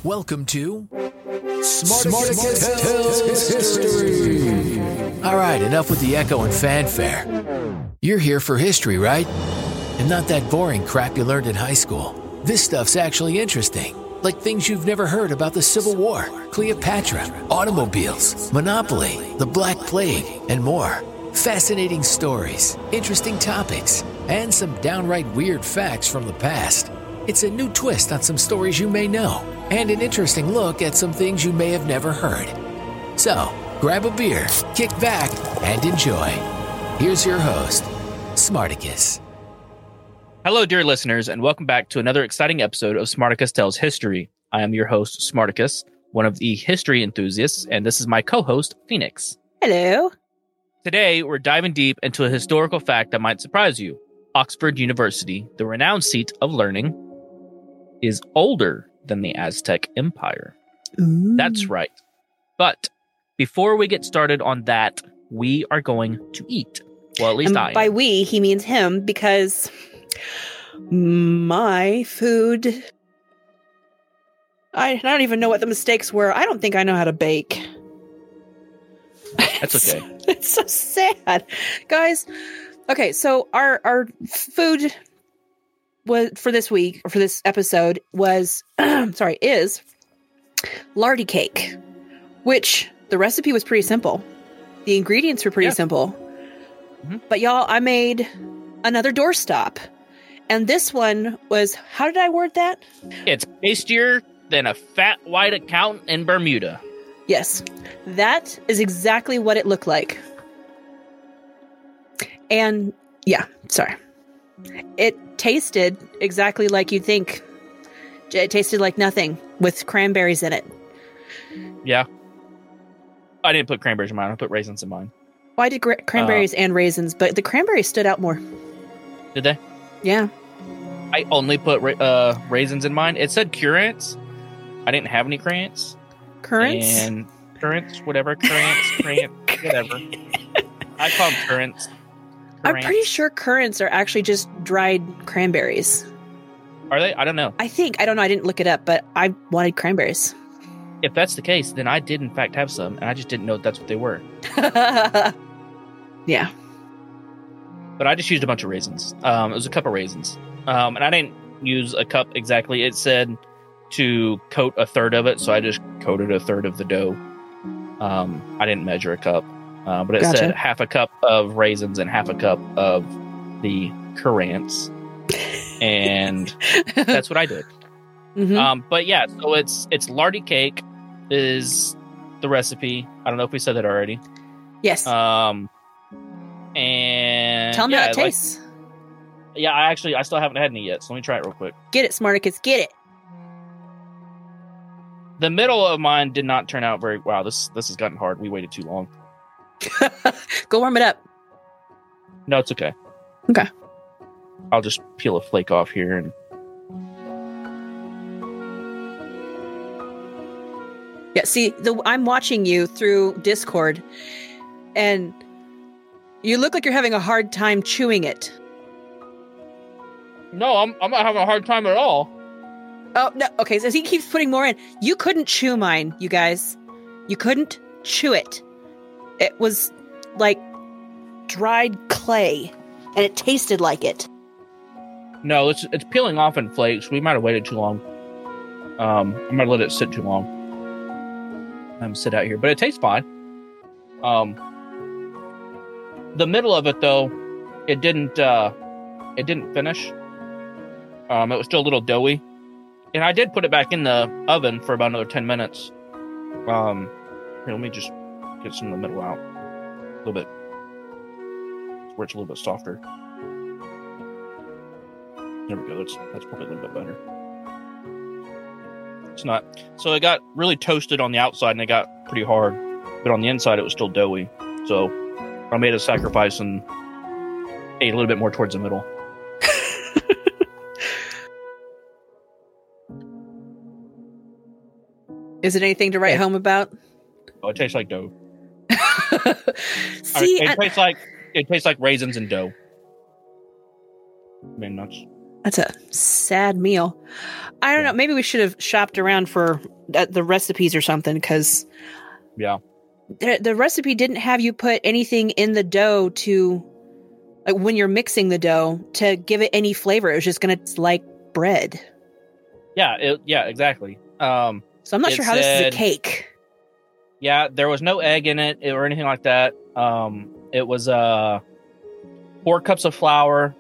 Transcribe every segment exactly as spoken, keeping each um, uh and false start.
Welcome to Smarticus Tells History. All right, enough with the echo and fanfare. You're here for history, right? And not that boring crap you learned in high school. This stuff's actually interesting. Like things you've never heard about the Civil War, Cleopatra, automobiles, Monopoly, the Black Plague, and more. Fascinating stories, interesting topics, and some downright weird facts from the past. It's a new twist on some stories you may know, and an interesting look at some things you may have never heard. So, grab a beer, kick back, and enjoy. Here's your host, Smarticus. Hello, dear listeners, and welcome back to another exciting episode of Smarticus Tells History. I am your host, Smarticus, one of the history enthusiasts, and this is my co-host, Phoenix. Hello. Today, we're diving deep into a historical fact that might surprise you. Oxford University, the renowned seat of learning, is older than the Aztec Empire. Ooh. That's right. But before we get started on that, we are going to eat. Well, at least and I am. By we, he means him, because my food... I, I don't even know what the mistakes were. I don't think I know how to bake. That's okay. It's, it's so sad. Guys, okay, so our, our food... was for this week or for this episode was sorry is lardy cake, which the recipe was pretty simple. The ingredients were pretty yeah. simple. Mm-hmm. But y'all, I made another doorstop, and this one was, how did I word that? It's tastier than a fat white accountant in Bermuda. Yes, that is exactly what it looked like. And yeah, sorry. It tasted exactly like you'd think. It tasted like nothing with cranberries in it. Yeah. I didn't put cranberries in mine. I put raisins in mine. Well, I did gra- cranberries uh, and raisins, but the cranberries stood out more. Did they? Yeah. I only put ra- uh, raisins in mine. It said currants. I didn't have any currants. Currants? And currants, whatever. Currants, currants, whatever. I call them currants. I'm pretty sure currants are actually just dried cranberries. Are they? I don't know. I think. I don't know. I didn't look it up, but I wanted cranberries. If that's the case, then I did in fact have some, and I just didn't know that's what they were. Yeah. But I just used a bunch of raisins. Um, it was a cup of raisins. Um, and I didn't use a cup exactly. It said to coat a third of it, so I just coated a third of the dough. Um, I didn't measure a cup. Uh, but it Gotcha. said half a cup of raisins and half a cup of the currants. And that's what I did. Mm-hmm. Um, but yeah, so it's it's lardy cake is the recipe. I don't know if we said that already. Yes. Um, and Tell me yeah, how it like, tastes. Yeah, I actually I still haven't had any yet, so let me try it real quick. Get it, Smarticus. Get it. The middle of mine did not turn out very wow. This this has gotten hard. We waited too long. Go warm it up. No, it's okay. Okay. I'll just peel a flake off here and. Yeah, see, the, I'm watching you through Discord, and you look like you're having a hard time chewing it. No, I'm I'm not having a hard time at all. Oh, no. Okay, so he keeps putting more in. You couldn't chew mine, you guys. You couldn't chew it. It was like dried clay, and it tasted like it. No, it's it's peeling off in flakes. We might have waited too long. Um, I might have let it sit too long. I'm sit out here, but it tastes fine. Um, the middle of it though, it didn't uh, it didn't finish. Um, it was still a little doughy, and I did put it back in the oven for about another ten minutes. Um, here, let me just get some of the middle out a little bit, where it's a little bit softer. There we go. That's that's probably a little bit better. It's not. So it got really toasted on the outside, and it got pretty hard, but on the inside it was still doughy. So I made a sacrifice and ate a little bit more towards the middle. Is it anything to write Yeah. home about? Oh, it tastes like dough. See, it I- tastes like it tastes like raisins and dough. I mean, that's That's a sad meal. I don't Yeah. know. Maybe we should have shopped around for uh, the recipes or something, because Yeah. the, the recipe didn't have you put anything in the dough to, like when you're mixing the dough, to give it any flavor. It was just going to like bread. Yeah. It, yeah. Exactly. Um, So I'm not It sure how this is a said- cake. yeah. There was no egg in it or anything like that. Um, it was uh, four cups of flour,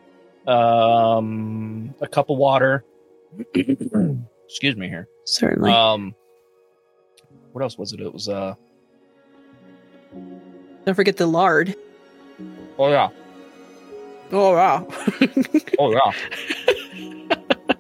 um, a cup of water. Excuse me here. Certainly. Um, what else was it? It was uh. Don't forget the lard. Oh yeah. Oh, wow. Oh yeah.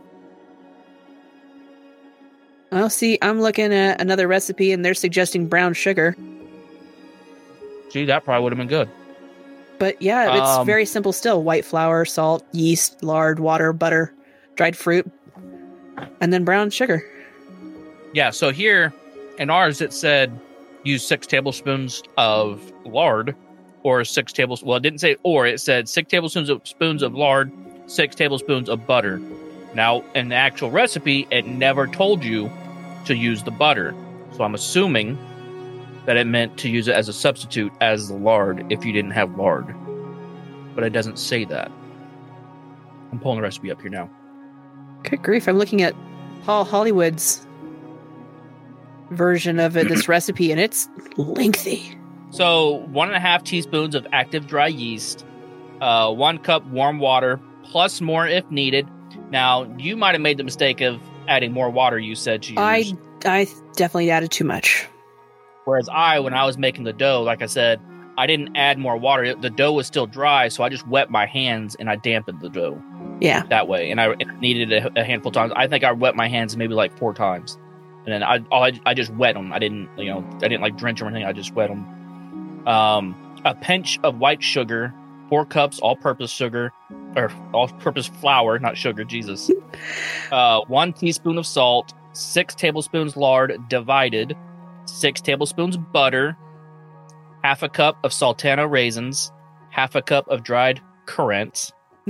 Well, see, I'm looking at another recipe and they're suggesting brown sugar. Gee, that probably would have been good. But yeah, it's Um, very simple still. White flour, salt, yeast, lard, water, butter, dried fruit, and then brown sugar. Yeah. So here in ours, it said use six tablespoons of lard, or six tablespoons. Well, it didn't say or. It said six tablespoons of spoons of lard, six tablespoons of butter. Now, in the actual recipe, it never told you to use the butter. So I'm assuming that it meant to use it as a substitute as the lard if you didn't have lard. But it doesn't say that. I'm pulling the recipe up here now. Good grief, I'm looking at Paul Hollywood's version of it, this recipe, and it's lengthy. So one and a half teaspoons of active dry yeast, uh, one cup warm water, plus more if needed. Now, you might have made the mistake of adding more water, you said, to yours. I, I definitely added too much. Whereas I, when I was making the dough, like I said, I didn't add more water. The dough was still dry, so I just wet my hands and I dampened the dough Yeah. that way. And I it needed a, a handful of times. I think I wet my hands maybe like four times. And then I, all I, I just wet them. I didn't, you know, I didn't like drench them or anything. I just wet them. Um, a pinch of white sugar, four cups all-purpose sugar, or all-purpose flour, not sugar, Jesus. Uh, one teaspoon of salt, six tablespoons lard divided, six tablespoons butter, half a cup of sultana raisins, half a cup of dried currants,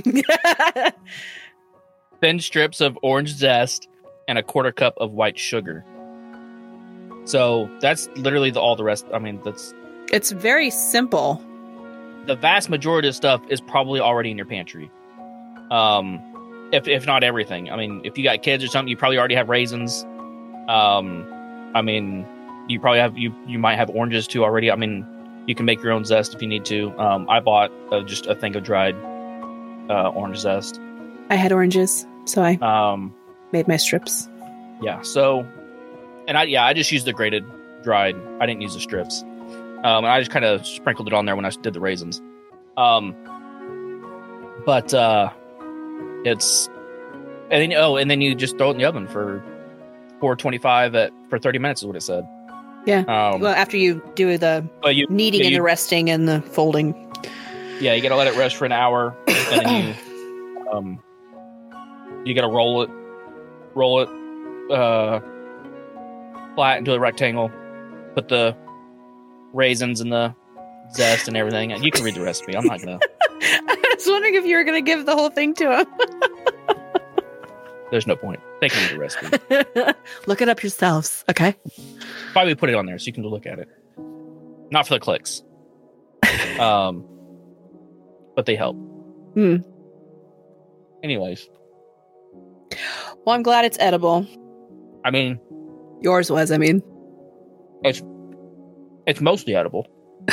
thin strips of orange zest, and a quarter cup of white sugar. So that's literally the, all the rest. I mean, that's It's very simple. the vast majority of stuff is probably already in your pantry. Um, if if not everything. I mean, if you got kids or something, you probably already have raisins. Um, I mean, you probably have you you might have oranges too already. I mean, you can make your own zest if you need to. Um, I bought uh, just a thing of dried uh, orange zest. I had oranges, so I Um, made my strips. yeah. So, and I yeah I just used the grated dried. I didn't use the strips. Um, and I just kind of sprinkled it on there when I did the raisins. Um, but uh, it's and then oh, and then you just throw it in the oven for four twenty-five at for thirty minutes is what it said. Yeah. Um, Well, after you do the but you kneading yeah, and you- the resting and the folding. yeah, you gotta let it rest for an hour, and then you um, you gotta roll it, roll it, uh, flat into a rectangle. Put the raisins and the zest and everything. You can read the recipe. I'm not gonna. I was wondering if you were going to give the whole thing to him. There's no point. They can read the recipe. Look it up yourselves, okay? Probably put it on there so you can look at it. Not for the clicks. Um, but they help. Hmm. Anyways, Well, I'm glad it's edible. I mean, Yours was, I mean. it's it's mostly edible.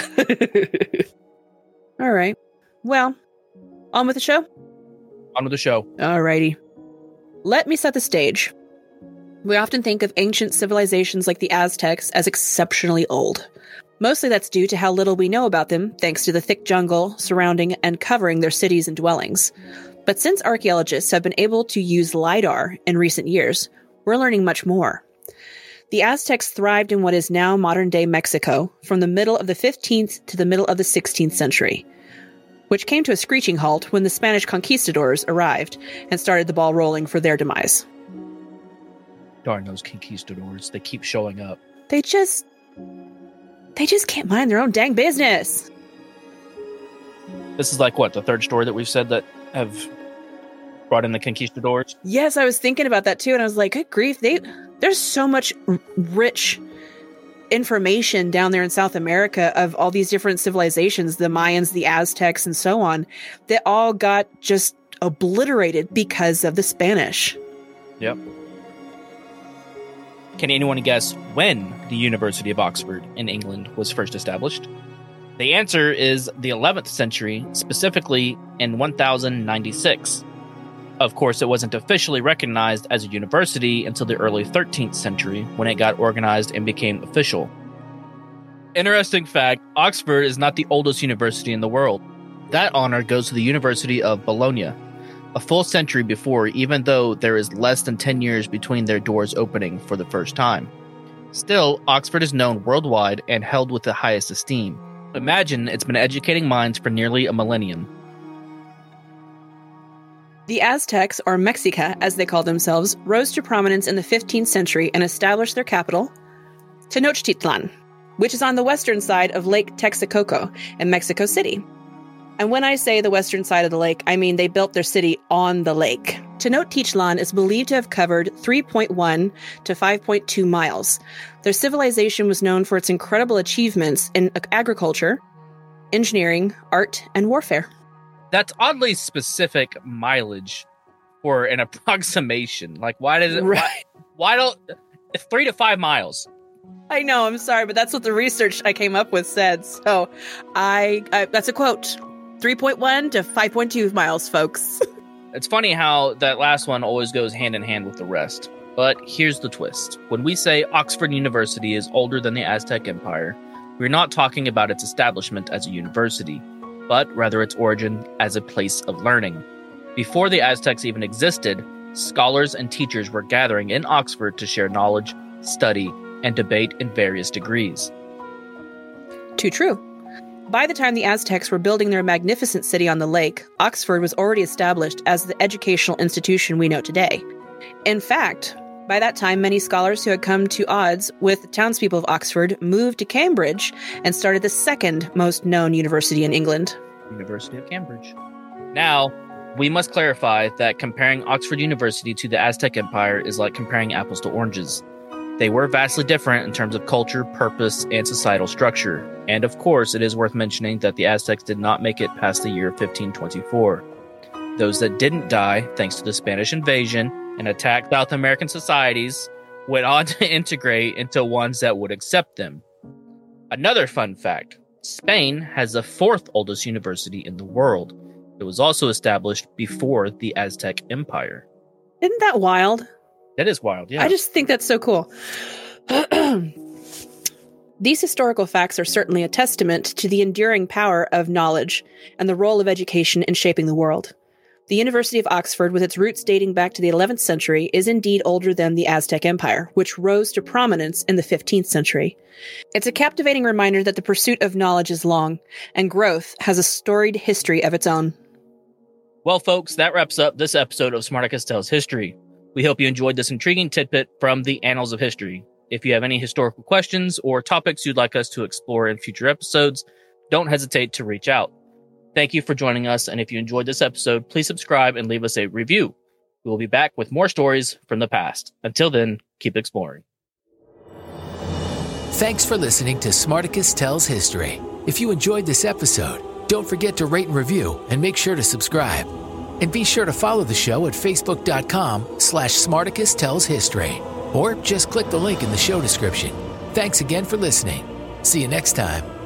All right. Well, on with the show? On with the show. Alrighty. Let me set the stage. We often think of ancient civilizations like the Aztecs as exceptionally old. Mostly that's due to how little we know about them, thanks to the thick jungle surrounding and covering their cities and dwellings. But since archaeologists have been able to use LiDAR in recent years, we're learning much more. The Aztecs thrived in what is now modern-day Mexico from the middle of the fifteenth to the middle of the sixteenth century, which came to a screeching halt when the Spanish conquistadors arrived and started the ball rolling for their demise. Darn those conquistadors. They keep showing up. They just... They just can't mind their own dang business. This is like, what, the third story that we've said that have brought in the conquistadors. Yes, I was thinking about that too, and I was like, good grief, they there's so much r- rich information down there in South America of all these different civilizations, the Mayans, the Aztecs, and so on, that all got just obliterated because of the Spanish. Yep. Can anyone guess when the University of Oxford in England was first established? The answer is the eleventh century, specifically in one thousand ninety-six. Of course, it wasn't officially recognized as a university until the early thirteenth century, when it got organized and became official. Interesting fact, Oxford is not the oldest university in the world. That honor goes to the University of Bologna, a full century before, even though there is less than ten years between their doors opening for the first time. Still, Oxford is known worldwide and held with the highest esteem. Imagine it's been educating minds for nearly a millennium. The Aztecs, or Mexica as they called themselves, rose to prominence in the fifteenth century and established their capital, Tenochtitlan, which is on the western side of Lake Texcoco in Mexico City. And when I say the western side of the lake, I mean they built their city on the lake. Tenochtitlan is believed to have covered three point one to five point two miles. Their civilization was known for its incredible achievements in agriculture, engineering, art, and warfare. That's oddly specific mileage for an approximation. Like, why does it? Right. Why, why don't it's three to five miles? I know. I'm sorry, but that's what the research I came up with said. So, I, I that's a quote: three point one to five point two miles, folks. It's funny how that last one always goes hand in hand with the rest. But here's the twist: when we say Oxford University is older than the Aztec Empire, we're not talking about its establishment as a university, but rather its origin as a place of learning. Before the Aztecs even existed, scholars and teachers were gathering in Oxford to share knowledge, study, and debate in various degrees. Too true. By the time the Aztecs were building their magnificent city on the lake, Oxford was already established as the educational institution we know today. In fact, by that time, many scholars who had come to odds with the townspeople of Oxford moved to Cambridge and started the second most known university in England. University of Cambridge. Now, we must clarify that comparing Oxford University to the Aztec Empire is like comparing apples to oranges. They were vastly different in terms of culture, purpose, and societal structure. And of course, it is worth mentioning that the Aztecs did not make it past the year fifteen twenty-four. Those that didn't die, thanks to the Spanish invasion and attack South American societies, went on to integrate into ones that would accept them. Another fun fact, Spain has the fourth oldest university in the world. It was also established before the Aztec Empire. Isn't that wild? That is wild, yeah. I just think that's so cool. These historical facts are certainly a testament to the enduring power of knowledge and the role of education in shaping the world. The University of Oxford, with its roots dating back to the eleventh century, is indeed older than the Aztec Empire, which rose to prominence in the fifteenth century. It's a captivating reminder that the pursuit of knowledge is long, and growth has a storied history of its own. Well, folks, that wraps up this episode of Smartacus Tells History. We hope you enjoyed this intriguing tidbit from the annals of history. If you have any historical questions or topics you'd like us to explore in future episodes, don't hesitate to reach out. Thank you for joining us, and if you enjoyed this episode, please subscribe and leave us a review. We will be back with more stories from the past. Until then, keep exploring. Thanks for listening to Smartacus Tells History. If you enjoyed this episode, don't forget to rate and review and make sure to subscribe. And be sure to follow the show at facebook.com slash Smartacus Tells History. Or just click the link in the show description. Thanks again for listening. See you next time.